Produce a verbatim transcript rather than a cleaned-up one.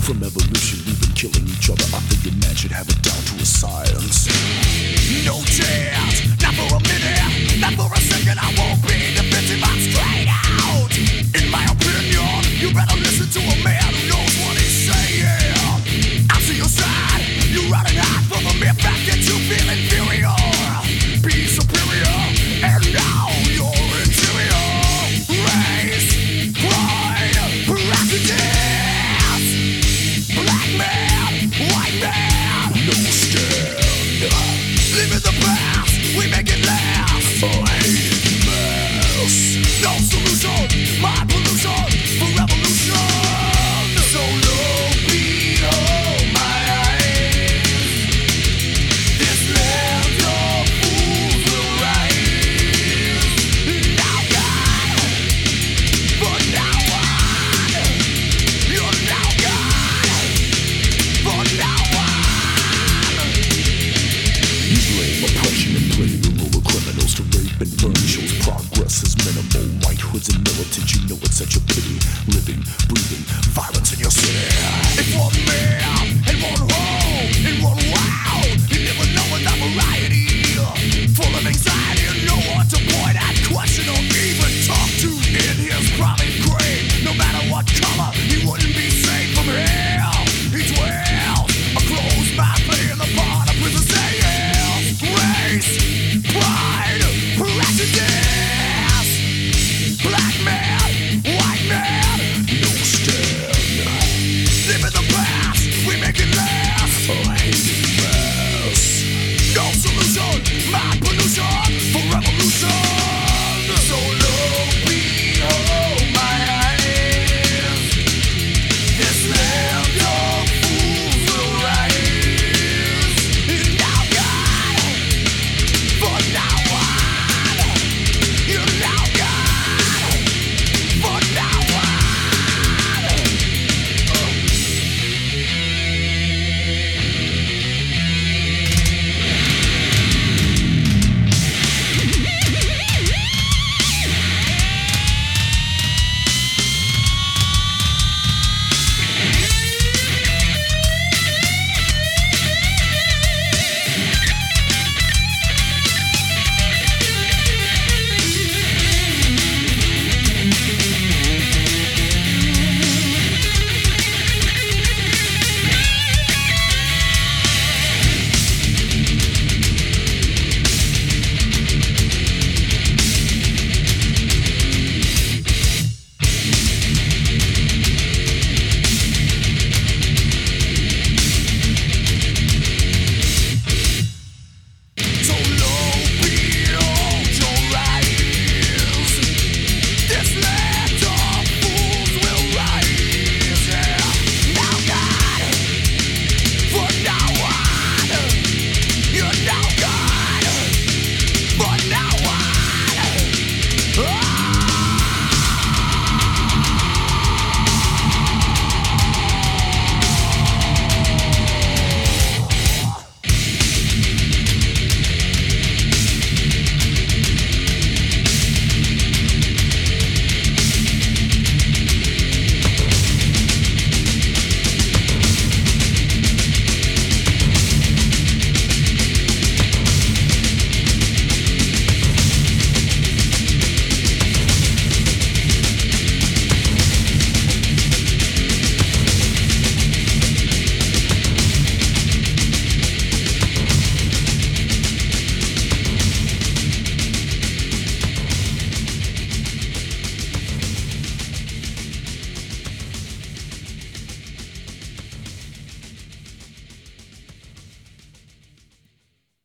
From evolution, we've been killing each other. I think your man should have it down to a science. No chance, not for a minute, not for a second. I won't be defensive, I'm straight out. In my opinion, you better listen to a man who knows what he's saying. I'm to your side, you're running hot for the mere fact that you feel inferior. Be superior, and now you're inferior. Race, pride, prejudice. Black man, white man, no stand. Live in the past, we make it last. I hate mess. No solution, my pollution for revolution. So low below my eyes. This land of fools will rise. Now God, for now on. You're now God, for now on. You blame oppression and play the role of criminals to rape and burn. Shows progress is minimal. White hoods and militant, you know it's such a pity. Living, breathing, violence in your city.